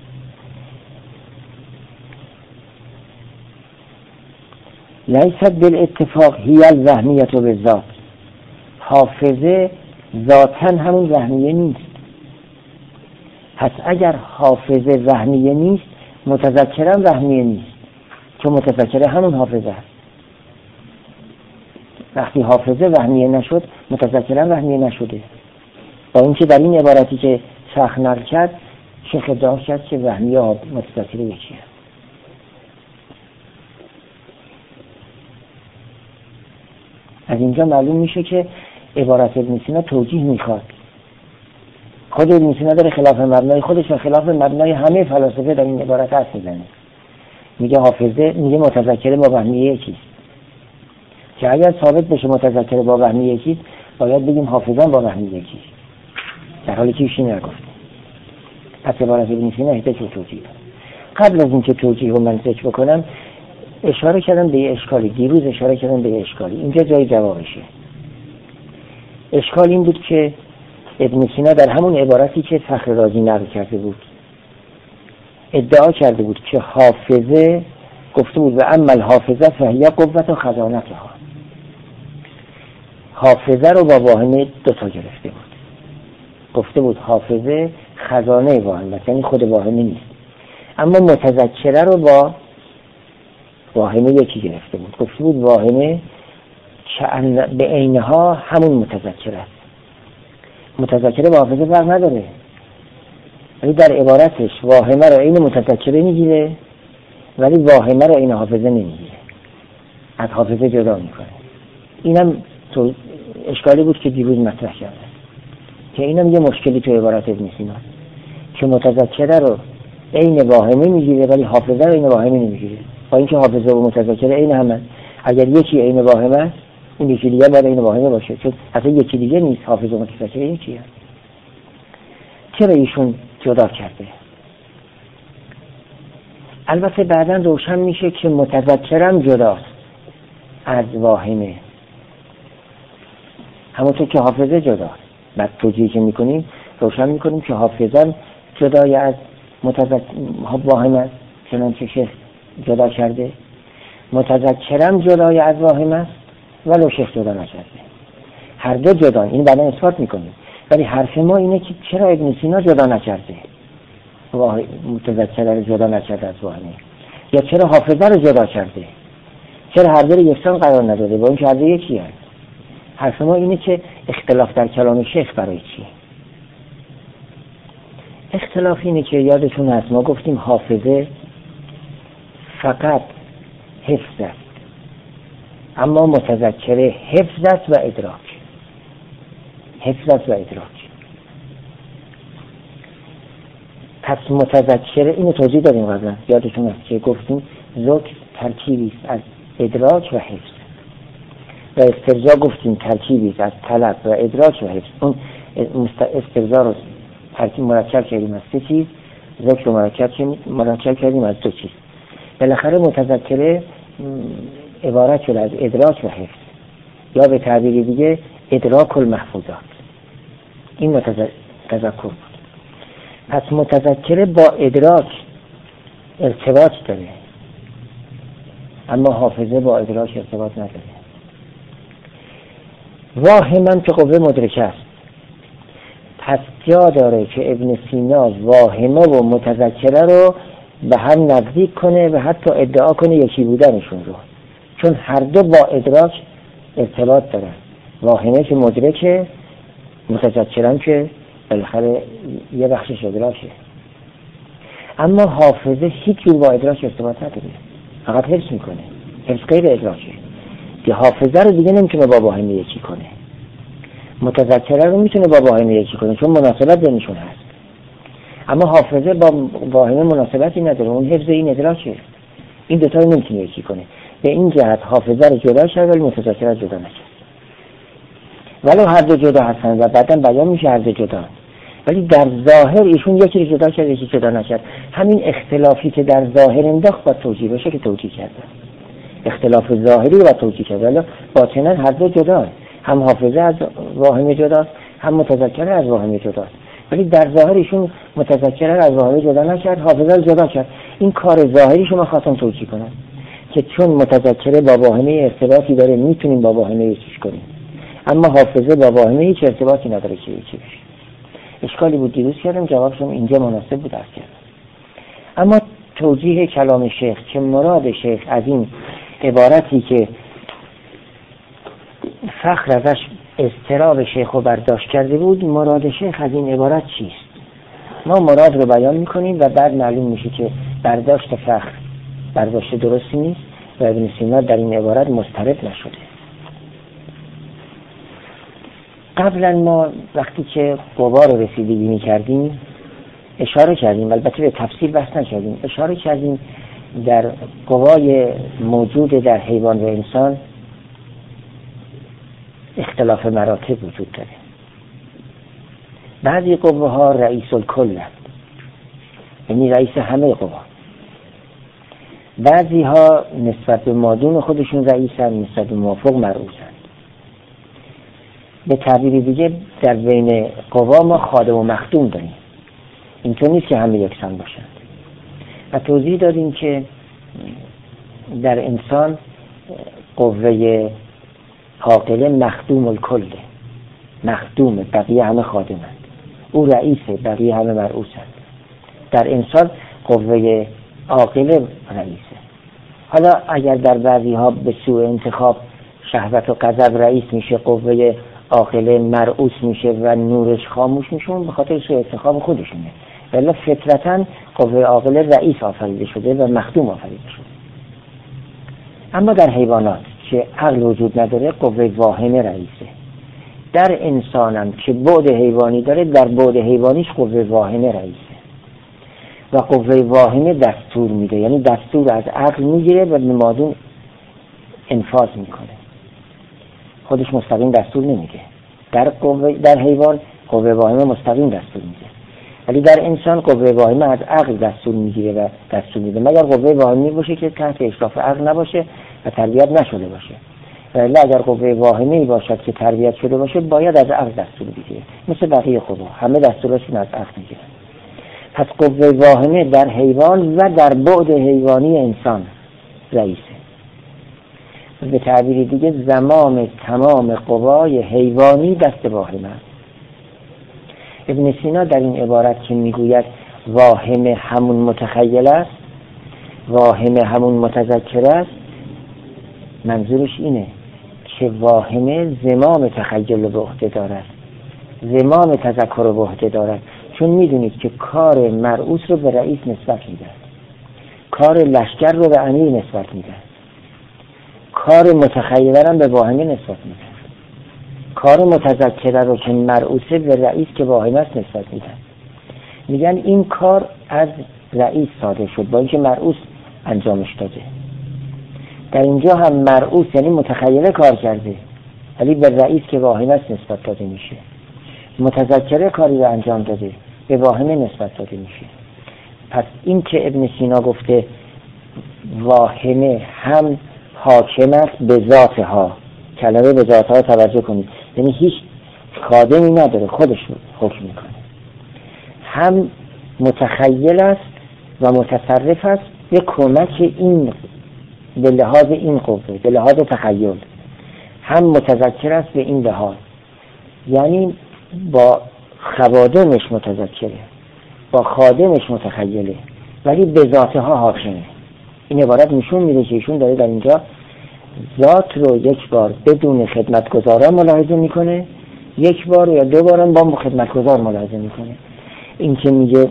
لیست بالاتفاق هی الوهمیه بالذات. حافظه ذاتاً همون وهمیه نیست. پس اگر حافظه وهمیه نیست متذکرم وهمیه نیست، چون متذکره همون حافظه است. وقتی حافظه وهمیه نشد متذکرم وهمیه نشده. با اینکه در این عبارتی که شیخ نقل کرد شیخ ادعا کرد که وهمیه متذکره یکیه. از اینجا معلوم میشه که عبارت ابن سینا توجیه میخواد. خود ابن سینا داره خلاف مبنای خودش و خلاف مبنای همه فلاسفه در این عبارت حرف میزنه. میگه حافظه، میگه متذکره با وهمیه یکیست، که اگر ثابت بشه متذکره با وهمیه یکیست باید بگیم حافظان با وهمیه یکیست، در حالی که ایشی نگفته. پس عبارت ابن سینا احتیاج به توجیه. قبل از اینکه توجیه رو من ذکر بکنم اشاره کردم به یه اشکالی. دیروز اشاره کردم به یه اشکالی، اینجا جای جوابشه. اشکال این بود که ابن سینا در همون عبارتی که فخر رازی نقل کرده بود ادعا کرده بود که حافظه، گفته بود و اما الحافظه فهی قوت و خزانتها. حافظه رو با واهمه دوتا گرفته بود. گفته بود حافظه خزانه واهمه، یعنی خود واهمه نیست. اما متذکره رو با واهمه یکی گرفته بود. گفته بود واهمه به عینها همون متذکره است. متذکره با حافظه فرق نداره، ولی در عبارتش واهمه رو عین متذکره میگیره ولی واهمه رو عین حافظه نمیگیره، از حافظه جدا میکنه. اینم تو اشکالی بود که دیروز مطرح کردم که اینم یه مشکلی تو عبارت ابن سینا که متذکره رو عین واهمه میگیره ولی حافظه رو عین واهمه نمیگیره، با اینکه حافظه و متذکره عین همن. اگر یکی عین واهمه است اون یکی دیگه باید عین واهمه باشه، چون اصلا یکی دیگه نیست. حافظه و متذکره یکیه. چرا ایشون جدا کرده؟ البته بعداً روشن میشه که متذکرم جداست از واهمه، همونطور که حافظه جداست. بعد توجیه که میکنیم روشن میکنیم که حافظه جدای از واهمه است، چنانچه شیخ جدا کرده. متذکرم جدای از واهمه است ولو شیخ جدا نکرده. هر دو جدا، این بعدا اثبات میکنیم. ولی حرف ما اینه که چرا ابن سینا جدا نکرده، متذکره رو جدا نکرده از واهمه، یا چرا حافظه رو جدا کرده، چرا هر دو رو یکسان قرار نداده با اینکه هر دو یکی هست. حرف ما اینه که اختلاف در کلام شیخ برای چی؟ اختلاف اینه که یادتون هست ما گفتیم حافظه فقط حفظ است، اما متذکره حفظ است و ادراک. حفظ است و ادراک. پس متذکره، اینو توضیح دادیم قبلا، یادتون هست که گفتیم ذکر ترکیبی است از ادراک و حفظ، و استرجاع گفتیم ترکیبی است از طلب و ادراک و حفظ. اون استرجاع رو ترکیب مرکب کردیم از 3 چیز، ذکر رو مرکب کردیم از 2 چیز. بالاخره متذکره عبارت شده از ادراک و حفظ، یا به تعبیر دیگه ادراک المحفوظات. این تذکر بود. پس متذکره با ادراک ارتباط داره، اما حافظه با ادراک ارتباط نداره. واهمم که قوه مدرکه است. پس جا داره که ابن سینا واهمه و متذکره رو به هم نزدیک کنه و حتی ادعا کنه یکی بودنشون رو، چون هر دو با ادراک ارتباط دارن. واهمه که مدرکه، متذکرم که بالاخره یه بخشش ادراکه. اما حافظه هیچ جور با ادراک ارتباط نداره، فقط حفظ میکنه. حفظ غیر ادراکه که حافظه رو دیگه نمیتونه با واهمه یکی کنه. متذکره رو میتونه با واهمه یکی کنه چون مناسبت بینشون هست، اما حافظه با واهمه مناسبتی نداره. اون حفظ این ادراکه، این دوتا رو نمیتونه یکی کنه. به این جهت حافظه رو جدا کرد ولی متذکره رو جدا نکرد. ولو هر دو جدا هستن و بعداً بیان میشه هر دو جدا، ولی در ظاهر ایشون یکی رو جدا کرد یکی جدا نکرد. همین اختلافی که در ظاهر انداخت با توجیه بشه که توجیه کرده، اختلاف ظاهری رو با توجیه کرده، ولی باطناً هر دو جدا، هم حافظه از واهمه جداست، هم متذکره از واهمه جداست. ولی در ظاهر ایشون متذکره از واهمه جدا نکرد، حافظه رو جدا کرد. این کار ظاهری شما خواستم توجیه کنم که چون متذکره با واهمه ارتباطی داره میتونیم با واهمه یکیش کنیم، اما حافظه با واهمه هیچ ارتباطی نداره که یکی بشه. اشکالی بود دیروز کردم، جوابشون اینجا مناسب بود عرض کردم. اما توجیه کلام شیخ که مراد شیخ از این عبارتی که فخر ازش اضطراب شیخ رو برداشت کرده بود، مراد شیخ از این عبارت چیست؟ ما مراد رو بیان میکنیم و بعد معلوم میشه که برداشت فخر برداشت درستی نیست و ابن سینا در این عبارت مضطرب نشده. قبلا ما وقتی که قوا رو رسیدگی میکردیم اشاره کردیم، البته به تفصیل بحث نکردیم، اشاره کردیم در قوای موجود در حیوان و انسان اختلاف مراتب وجود داره. بعضی قوه ها رئیس الکل هست، یعنی رئیس همه قوا. بعضی ها نسبت به مادون خودشون رئیسن، نسبت به موافق مرئوسن. به تعبیر دیگه در بین قوا ما خادم و مخدوم داریم، اینطور نیست که همه یکسان باشند. و توضیح دادیم که در انسان قوه عاقله مخدوم الکله، مخدوم، بقیه همه خادمند، او رئیسه، بقیه همه مرئوسند. در انسان قوه عاقله رئیسه. حالا اگر در بعضی ها به سوء انتخاب شهوت و غضب رئیس میشه، قوه عاقله مرئوس میشه و نورش خاموش میشه، به خاطر سوء انتخاب خودشونه. ولی فطرتاً قوه عاقله رئیس آفریده شده و مخدوم آفریده شده. اما در حیوانات که عقل وجود نداره قوه واهمه رئیسه. در انسانم که بعد حیوانی داره، در بعد حیوانیش قوه واهمه رئیسه و قوه واهمه دستور میده، یعنی دستور از عقل میگیره و به مادون انفاذ میکنه، خودش مستقیم دستور نمیده. در حیوان قوه واهمه مستقیم دستور میده، ولی در انسان قوه واهمه از عقل دستور میگیره و دستور میده، مگر قوه واهمه باشه که تحت اشراف عقل نباشه و تربیت نشده باشه. ولی اگر قوه واهمه باشد که تربیت شده باشه باید از عقل دستور بگیره، مثل بقیه قوا همه دستورشون از عقل میگیرن. پس قوه واهمه در حیوان و در بعد حیوانی انسان رئیسه. به تعبیر دیگه زمام تمام قوای حیوانی دست واهمه است. ابن سینا در این عبارت که میگوید واهمه همون متخیل است، واهمه همون متذکر است، منظورش اینه که واهمه زمام تخیل به عهده دارد، زمام تذکر به عهده دارد، چون میدونید که کار مرئوس رو به رئیس نسبت میده، کار لشکر رو به امیر نسبت میده، کار متخیل هم به واهمه نسبت میده، کار متذکر رو که مرئوسه به رئیس که واهمه است نسبت میدن. میگن این کار از رئیس صادر شد با اینکه مرئوس انجامش داده. در اینجا هم مرئوس یعنی متخیله کار کرده، ولی به رئیس که واهمه است نسبت داده میشه. متذکره کاری رو انجام داده، به واهمه نسبت داده میشه. پس این که ابن سینا گفته واهمه هم حاکم است به ذاتها. کلمه به ذاتها توجه کنید، یعنی هیچ خادمی نداره، خودش حکم میکنه. هم متخیل است و متصرف است به کمک این، به لحاظ این قوه، به لحاظ تخیل. هم متذکر است به این لحاظ، یعنی با خوادمش متذکره، با خادمش متخیله، ولی به ذاتها حاکمه. این عبارت نشون میده که ایشون داره در اینجا ذات رو یک بار بدون خدمتگزاران ملاحظه میکنه، یک بار یا دو بارم با خدمتگزار ملاحظه میکنه. این که میگه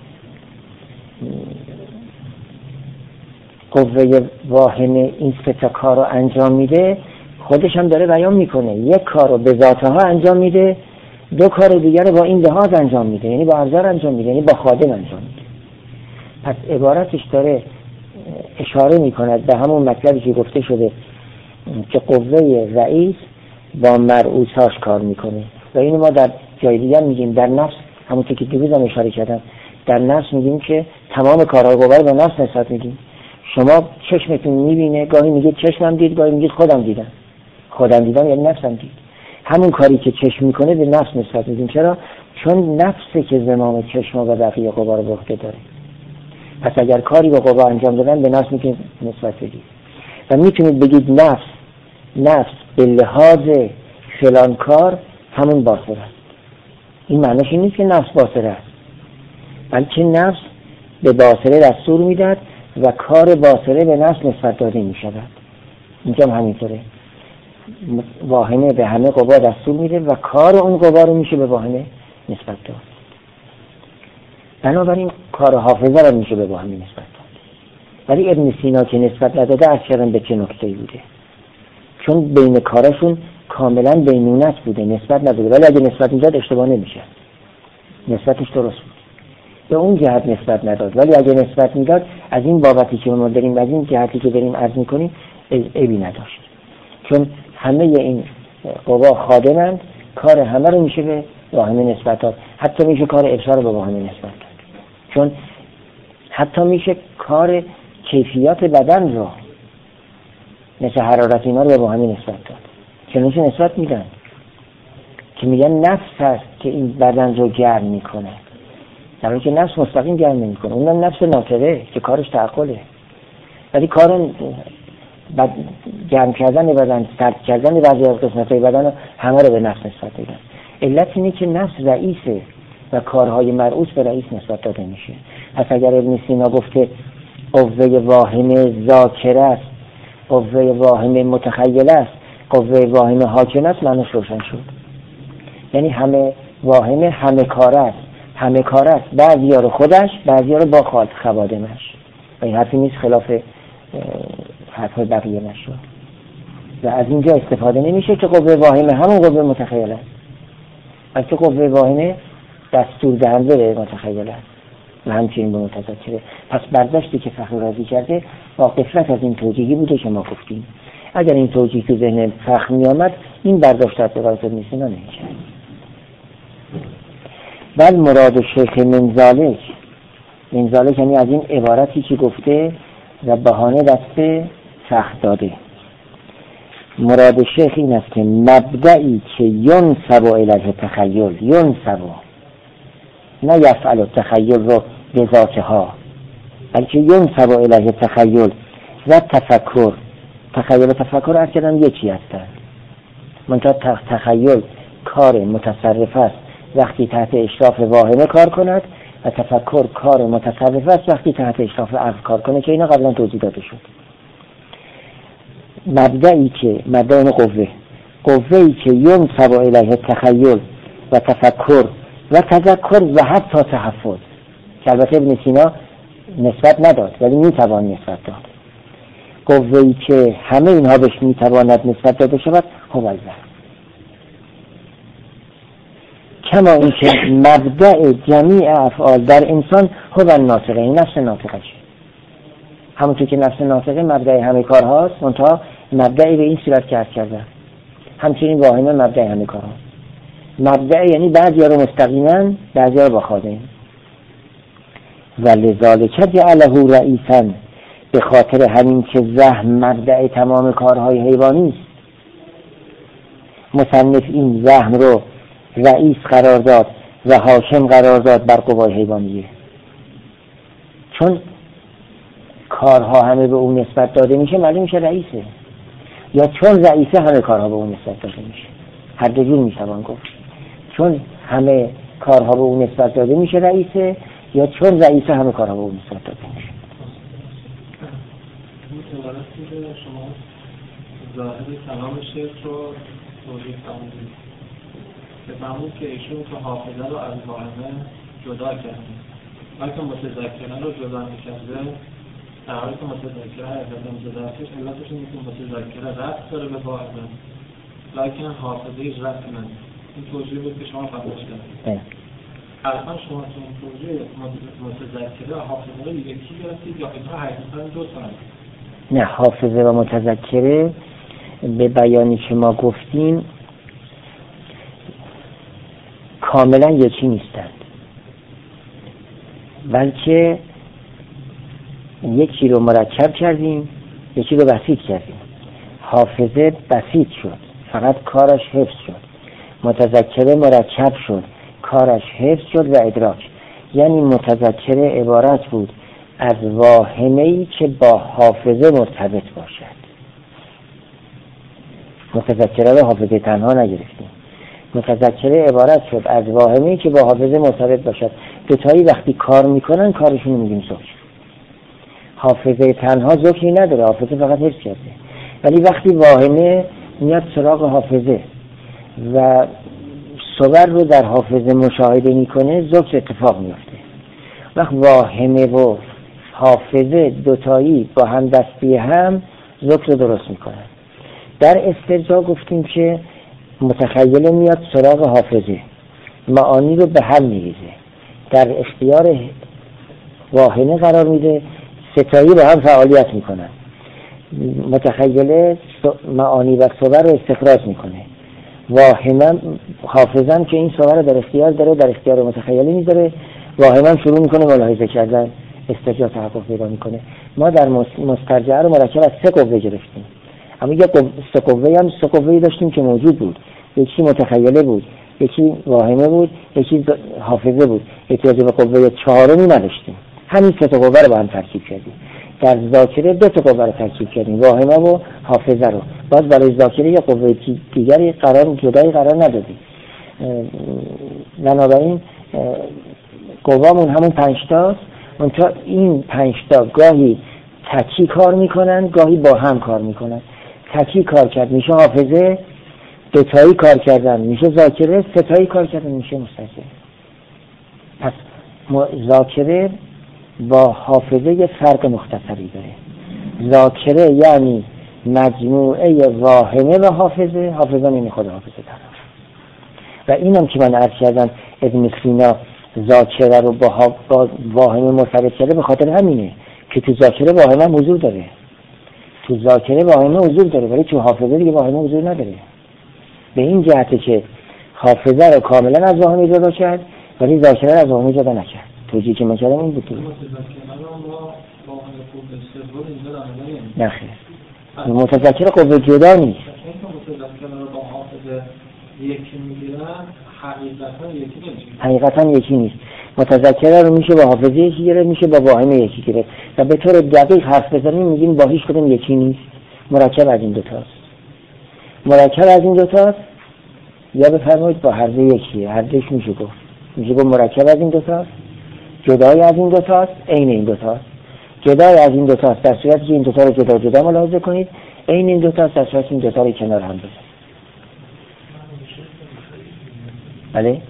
قوه واهمه این سه تا کار رو انجام میده، خودش هم داره بیان میکنه. یک کار رو به ذاتها انجام میده، دو کار دیگر رو با این لحاظ انجام میده، یعنی با ابزار انجام میده، یعنی با خادم انجام میده. پس عبارتش داره اشاره میکند به همون مطلبی که گفته شده که قوه رئیس با مرعوساش کار میکنه. و اینو ما در جای دیگر میگیم در نفس، همونطور که دیروزم اشاره کردم، در نفس میگیم که تمام کارهای قوه رو به نفس نسبت میدیم. شما چشمتون میبینه، گاهی میگید چشمم دید، گاهی میگید خودم دیدم. خودم دیدم یعنی نفسم دید. همون کاری که چشم میکنه به نفس نسبت میدیم. چرا؟ چون نفسه که زمام چشم و بقیه قوا رو به عهده داره. پس اگر کاری با قوا انجام دادن به نفس میتونید نسبت بدید و میتونید بگید نفس به لحاظ فلان کار همون باصره است. این معنیش این نیست که نفس باصره است، بلکه نفس به باصره دستور میداد و کار باصره به نفس نسبت داده میشود. اینجا هم همینطوره، واهمه به همه قوا دستور میده و کار اون قوا رو میشه به واهمه نسبت داد. بنابراین کار حافظه رو میشه به واهمه نسبت داد. ولی ابن سینا که نسبت نداده از شرم به چه نکته‌ای بوده؟ چون بین کارشون کاملا بینونت بوده، نسبت نداده. ولی اگه نسبت میداد اشتباه نمیشه، نسبتش درست بود. به اون جهت نسبت نداد، ولی اگه نسبت میداد از این بابتی که ما داریم، از این جهتی که داریم عرض میکنیم، عیبی نداشت. چون همه این قوا خادمند، کار همه رو میشه به واهمه نسبت داد. حتی میشه کار ابصار رو به واهمه نسبت داد، چون حتی میشه کار کیفیات بدن رو مثل حرارت اینا رو به واهمه نسبت داد. چنانچه نسبت میدن که میگن نفس هست که این بدن رو گرم میکنه، در حالی که نفس مستقیم گرم نمیکنه. اونم نفس ناطقه که کارش تعقله، ولی کار گرم کردن بدن، سرد کردن بعضی از قسمت‌های بدن رو همه رو به نفس نسبت دادن. علت اینه که نفس رئیسه و کارهای مرعوس به رئیس نسبت داده میشه. پس اگر ابن سینا گفته قوه واهمه ذاکره است، قوه واهمه متخیل است، قوه واهمه حاکم است، معنیش روشن شد. یعنی همه واهمه همه کار است، همه کار است، بعضی‌ها رو خودش، بعضی‌ها رو با خوادمش. و این حرفی نیست خلاف حرفای بقیه نشد. و از اینجا استفاده نمیشه که قوه واهمه همون قوه متخیل است، بلکه قوه واهمه دستور دهنده به متخیل است و همچنین به متذکره. پس برداشتی که فخر رازی کرده با غفلت از این توجیهی بوده که ما گفتیم. اگر این توجیه تو ذهن فخر می آمد، این برداشت از رازی نیستینا نمیشه. بل مراد شیخ منزالک یعنی از این عبارتی که گفته و بهانه دست فخر داده، مراد شیخ این است که مبدئی که ینسب الیه تخیل، ینسب نه یفعل تخیل رو به ذاتها، بلکه ینسب الیه تخیل و تفکر. تخیل و تفکر از کردن یکی هستن، منتها تخیل کار متصرف است وقتی تحت اشراف واهمه کار کند و تفکر کار متصرف است وقتی تحت اشراف عقل کار کنه، که اینا قبلا توضیح داده شد. مبدئی که مبدأ قوه‌ای که ینسب الیه تخیل و تفکر و تذکر و حتی تحفظ، که البته ابن سینا نسبت نداد ولی میتوان نسبت داد. قوه‌ای که همه اینها بهش میتواند نسبت داده شود، هو الوحی. کما این که مبدأ جمیع افعال در انسان هو الناطقه، این نفس ناطقه شه. همونطور که نفس ناطقه مبدأ همه کار هاست، منتها مبدأی به این صورت که عرض کردم. همچنین واهمه مبدأ همه کار هاست. مبدأ یعنی بعضی ها رو مستقیما، بعضی ها رو با خادم. و لذالک جعله رئیسا، به خاطر همین که ذهن مبدأ تمام کارهای حیوانی است، مصنف این ذهن رو رئیس قرار داد و حاکم قرار داد بر قوای حیوانیه. چون کارها همه به اون نسبت داده میشه، معلوم میشه رئیسه، یا چون رئیسه همه کارها به اون نسبت داده میشه. هر دو جور میتوان گفت، چون همه کارها به اون نسبت داده میشه رئیسه، یا چون رئیسه همه کارها به اون نسبت داده میشه. شما ظاهر کلام شیخ رو توضیح فرمودید که فرمود که ایشون که حافظه رو از واهمه جدا کرده، بلکه متذکره رو جدا میکرده، در حالی که متذکره حقیقتا متذکرش علتش اینه که متذکره ربط داره به واهمه، لکن حافظه هیچ ربطی نداره. این توضیح بود که شما قبلش کردید. الان شما تو این توضیح متذکره حافظه رو یکی گرفتید یا اینها حقیقتا دو تا هست؟ نه، حافظه و متذکره به بیانی که ما گفتیم کاملا یکی نیستند، بلکه یکی رو مرکب کردیم، یکی رو بسیط کردیم. حافظه بسیط شد، فقط کارش حفظ شد. متذکره مرکب شد، کارش حفظ شد و ادراک. یعنی متذکره عبارت بود از واهمه‌ای که با حافظه مرتبط باشد. متذکره رو حافظه تنها نگرفتیم. متذکره عبارت شد از واهمه‌ای که با حافظه مرتبط باشد. دوتایی وقتی کار میکنن کارشون رو میگیم ذکر. حافظه تنها ذکری نداره، حافظه فقط حفظ کرده. ولی وقتی واهمه میاد سراغ حافظه و صور رو در حافظه مشاهده میکنه، ذکر اتفاق میفته. وقت واهمه و حافظه دوتایی با هم دستی هم ذکر درست میکنن. در استرجاع گفتیم که متخیله میاد سراغ حافظه، معانی رو به هم میریزه، در اختیار واهمه قرار میده، ستایی با هم فعالیت میکنن. متخیله معانی و صور رو استخراج میکنه، واهمه حافظم که این صور رو در اختیار داره، در اختیار متخیله میذاره، واهمه شروع میکنه ملاحظه کردن، استرجاع تحقق پیدا میکنه. ما در مسترجعه رو مرکب از 3 قوه گرفتیم، اما یه 3 قوه‌ای داشتیم که موجود بود. یکی متخیله بود، یکی واهمه بود، یکی حافظه بود. احتیاج به قوه 4 نداشتیم. همین 3 قوه رو با هم ترکیب کردیم. در ذاکره 2 قوه رو ترکیب کردیم، واهمه و حافظه رو. باز برای ذاکره یه قوه دیگری جدایی قرار ندادیم. بنابراین قوامون همون 5 تاست. منتها این 5 تا گاهی تکی کار میکنن، گاهی با هم کار میکنن. تکی کار کرد میشه حافظه، دوتایی کار کردن میشه ذاکره، ستایی کار کردن میشه مسترجع. پس ذاکره با حافظه یه فرق مختصری داره. ذاکره یعنی مجموعه واهمه و حافظه، حافظه این خود حافظه طرف. و اینم که من عرض کردم ابن سینا ذاکره رو با واهمه مرتبط کرده به خاطر همینه که تو ذاکره واهمه حضور داره. تو ذاکره واهمه حضور داره ولی تو حافظه دیگه واهمه حضور نداره. به این جهته که حافظه رو کاملا از واهمه جدا کرد ولی ذاکره رو از واهمه جدا نکرد. توجیهی که من کردم این بود. نه خیر، متذکر قوه جدا نیست. حقیقتا یکی نیست. متذکره رو میشه با حافظه یکی گرفت، میشه با واهمه یکی گرفت. و به طور دقیق حرف بزنیم میگیم با هیچ کدوم یکی نیست. مرکب از این دوتاست. مرکب از این دوتاست یا بفرمایید با هر دو یکیه. هر دوش میشه گفت. میشه گفت مرکب از این دوتاست، جدای از این دوتاست، عین این دوتاست. جدای از این دوتاست در صورتی که این دوتا رو جدا جدا ملاحظه کنید، عین این دوتاست در صورتی که این دوتا رو کنار هم بذارید. بله؟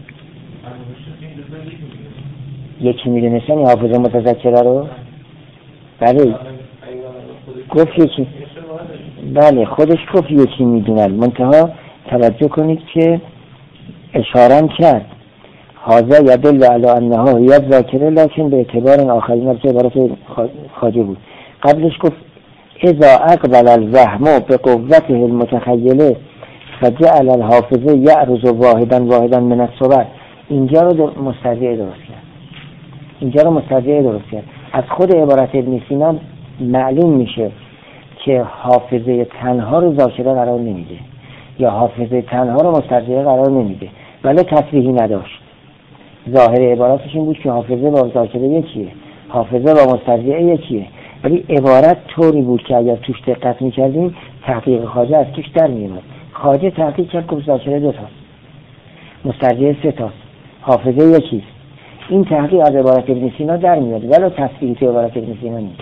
یکی میدونستن حافظه متذکره رو؟ بله گفت یکی. بله خودش گفت یکی میدونن. منتها توجه کنید که اشارم کرد هذا يدل على انها هي ذاکره لكن به اعتبار آخرین از عبارت خواجه بود. قبلش گفت اذا اقبل الوهم بقوته المتخیله فجعل الحافظه یعرض واحدا من الصور. اینجا رو مسترجع درست کرد. از خود عبارت ابن سینا معلوم میشه که حافظه تنها رو ذاکره قرار نمیده یا حافظه تنها رو مسترجعه قرار نمیده، ولی تصریحی نداشت. ظاهر عبارتش این بود که حافظه با ذاکره یکیه، حافظه با مسترجعه یکیه، ولی عبارت طوری بود که اگر توش دقت میکردیم تحقیق خواجه از توش در میومد. خواجه تحقیق کرد که ذاکره 2 تاست، مسترجعه 3 تاست، حافظه یکیست. این تحقیق از عبارت ابن سینا در میاد، ولی تصریحی تو عبارت ابن سینا نیست.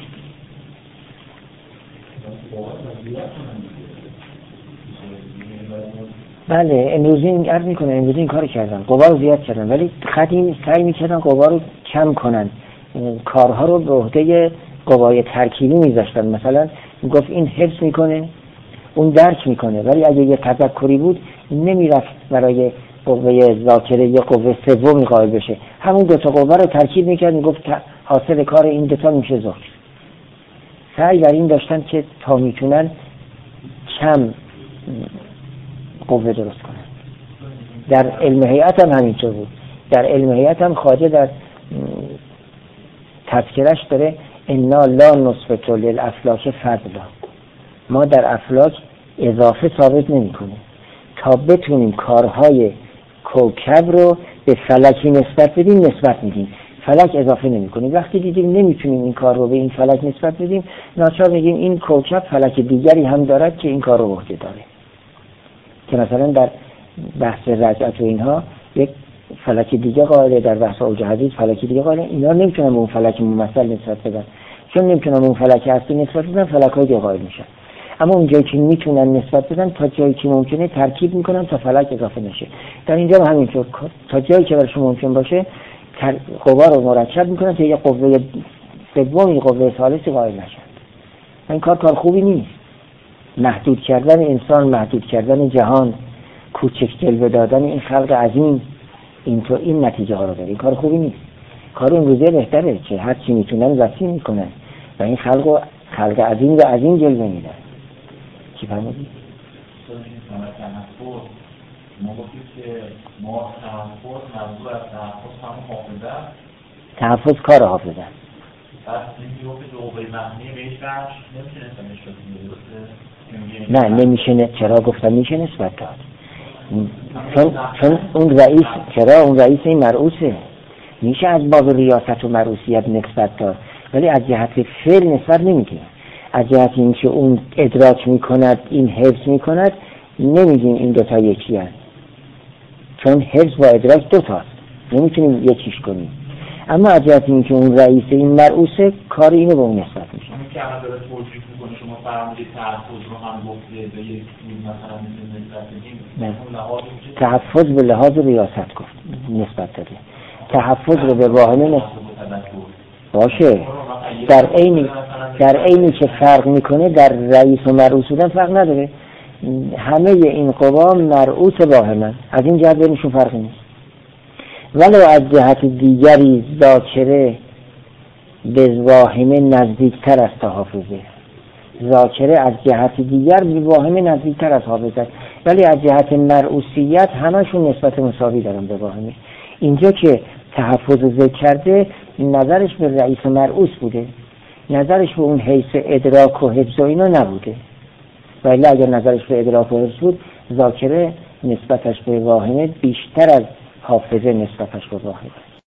بله امروزی این عرض میکنه، امروزی این کار کردن، قوا رو زیاد کردن، ولی قدیم سعی میکردن قوا رو کم کنن، کارها رو به عهده قوای ترکیبی میذاشتن. مثلا گفت این حفظ میکنه، اون درک میکنه، ولی اگه یه تذکری بود نمیرفت برای قوه ذاکره یه قوه سومی قائل بشه، همون 2 تا قوه رو ترکیب میکرد، میگفت حاصل کار این 2 تا میشه ذکر. سعی بر این داشتن که تا میتونن کم قوه درست کنن. در علم هیئت هم همینطور بود. در علم هیئت هم خواجه در تذکرش داره انا لا نثبت للافلاک فضلا، ما در افلاک اضافه ثابت نمی کنیم تا بتونیم کارهای کوکب رو به فلکی نسبت بدیم، نسبت میدیم، فلک اضافه نمی کنیم. وقتی دیدیم نمیتونیم این کار رو به این فلک نسبت بدیم، ناچار میگیم این کوکب فلک دیگری هم دارد که این کار رو وحده داره. که مثلا در بحث رجعت و اینها یک فلک دیگه قائله، در بحث اوج حدیث فلک دیگه قائله، اینا نمیتونن به اون فلک ممثل نسبت بدن، چون نمیتونن اون فلک اصلی نسبت بدن، فلک‌های دیگه قائل میشن. اما اون جایی که میتونن نسبت بدن تا جایی که ممکنه ترکیب میکنن تا فلک اضافه نشه. در اینجا هم همینطور، تا جایی که براشون ممکن باشه قوا رو مرکب میکنن تا یه قوه سومی، قوه ثالثی قائل نشن. این کار خوبی نیست. محدود کردن انسان، محدود کردن جهان، کوچک جلوه دادن این خلق عظیم، این نتیجه ها رو داره. این کار خوبی نیست. کار امروزه بهتره که هر چی میتونن وسیع میکنن و این خلق عظیم و عظیم جلوه میدن. چی فرمودی؟ ما گفتیم که ما تحفظ منظور از تحفظ همون حافظه، تحفظ کار حافظه. پس این میگفت که قوه معنی بهش بخش نمیشه نسبت نه نمیشه. چرا گفتم میشه نسبت داد؟ چون اون رئیس، چرا اون رئیس این مرعوسه، میشه از باب ریاست و مرعوسیت نسبت داد، ولی از جهت فعل نسبت نمیگه. از جهت این که اون ادراک میکند، این حفظ میکند، نمیگیم این 2 تا یکی هست، چون حفظ با ادراک 2 تاست، نمیتونیم یکیش کنیم. اما از جهت این که اون رئیس این مرعوسه، کار اینو به اون نسبت میشه. همین که الان داره توجیه میکنه، شما فرمودید تحفظ رو هم گفته به یک مثلا نسبت بدیم، تحفظ به لحاظ ریاست گفت نسبت داده. تحفظ رو به واهمه باشه. در عینی که فرق میکنه، در رئیس و مرعوس بودن فرق نداره. همه این قوا مرعوس واهمن، از این جهت بینشون فرقی نیست. ولو از جهت دیگری ذاکره به واهمه نزدیکتر است تا حافظه. ذاکره از جهت دیگر به واهمه نزدیکتر از حافظه، ولی از جهت مرعوسیت همشون نسبت مساوی دارن به واهمه. اینجا که تحفظ ذکر کرده، نظرش به رئیس مرعوس بوده، نظرش به اون حیث ادراک و حفظ و اینا نبوده. ولی اگر نظرش به ادراک و حفظ بود، ذاکره نسبتش به واهمه بیشتر از حافظه نسبتش به واهمه.